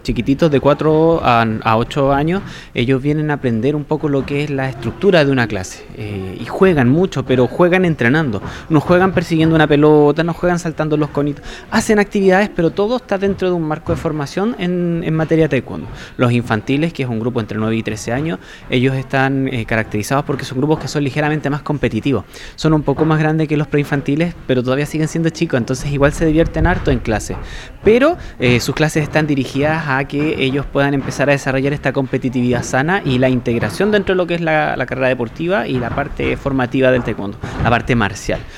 chiquititos de 4 a 8 años, ellos vienen a aprender un poco lo que es la estructura de una clase. Y juegan mucho, pero juegan entrenando. No juegan persiguiendo una pelota, no juegan saltando los conitos. Hacen actividades, pero todo está dentro de un marco de formación en materia de taekwondo. Los infantiles, que es un grupo entre 9 y 13 años, ellos están caracterizados porque son grupos que son ligeramente más competitivos. Son un poco más grandes que los preinfantiles, pero todavía siguen siendo chicos, entonces igual se divierten harto en clase. Pero sus clases están dirigidas a que ellos puedan empezar a desarrollar esta competitividad sana y la integración dentro de lo que es la carrera deportiva y la parte formativa del taekwondo, la parte marcial.